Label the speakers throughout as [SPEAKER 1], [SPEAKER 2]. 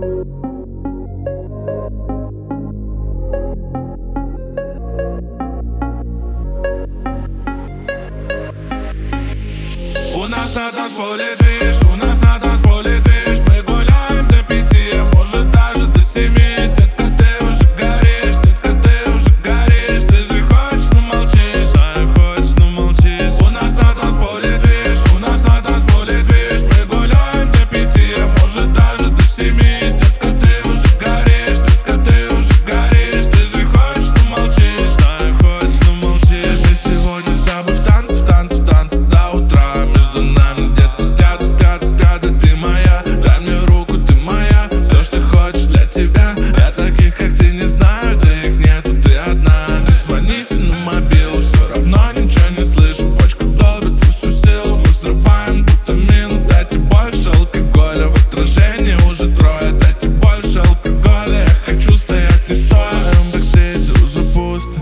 [SPEAKER 1] У нас на танцполе движ, у нас на танцполе движ. Мы гуляем до 5, а может даже до 7. Детка, ты уже горишь, детка, ты уже горишь. Ты же хочешь, но молчишь, знаю, хочешь, но молчишь. У нас на танцполе движ, у нас на танцполе движ. Мы гуляем до 5, а может даже до 7. Детка, ты уже горишь, детка, ты уже горишь. Ты же хочешь, но молчишь, знаю, хочешь, но молчишь. Мы сегодня с тобой в танце, в танце, в танце до утра. Между нами, детка, взгляды, взгляды, взгляды. Ты моя, дай мне руку, ты моя. Все, что хочешь для тебя. Я таких, как ты, не знаю, да их нету, ты одна. Не звоните на мобилу, все равно ничего не слышу. Бочку долбит во всю силу, мы взрываем бутамину. Дайте больше алкоголя, в отражении уже трое. Дайте больше алкоголя, я хочу стоять не стоя. В моем бэкстейдже уже пусто,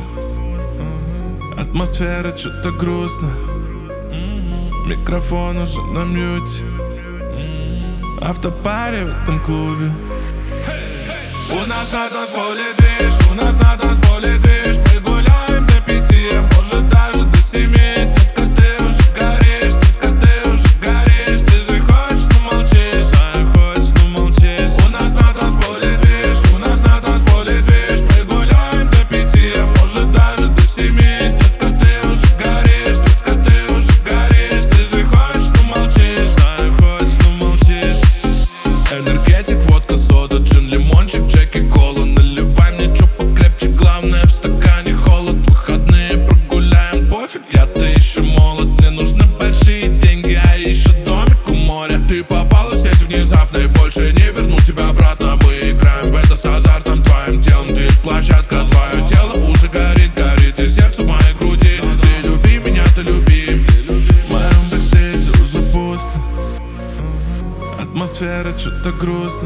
[SPEAKER 1] атмосфера что-то грустно. Микрофон уже на мьюте, автопари в этом клубе. У нас на танцполе движ, у нас на танцполе движ. Мы гуляем до 5, а может даже до 7. Детка, ты уже горишь, детка, ты уже горишь. Ты же хочешь, но молчишь, знаю, хочешь, но молчишь. У нас на танцполе движ, у нас на танцполе движ. Мы гуляем до 5, а может даже до 7. Детка, ты уже горишь, детка, ты уже горишь. Ты же хочешь, но молчишь, знаю, хочешь, но молчишь. Энергетик, водка, сода, джин, лимончик, джеки, кола. Наливай мне чё покрепче, главное в стакане холод. Выходные прогуляем, пофиг, я-то еще молод. Мне нужны большие деньги, а еще домик у моря. Ты попала в сеть внезапно и больше не верну тебя обратно. Мы играем в это с азартом, твоим телом движ, площадка. Твое тело уже горит, горит и сердце в моей груди. Ты люби меня, ты люби. В моем бэкстейдже уже пусто, атмосфера что-то грустно.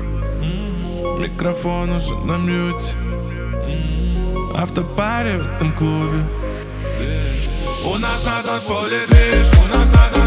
[SPEAKER 1] Микрофон уже на мьюте, автопари в этом клубе. У нас на танцполе движ, у нас на танцполе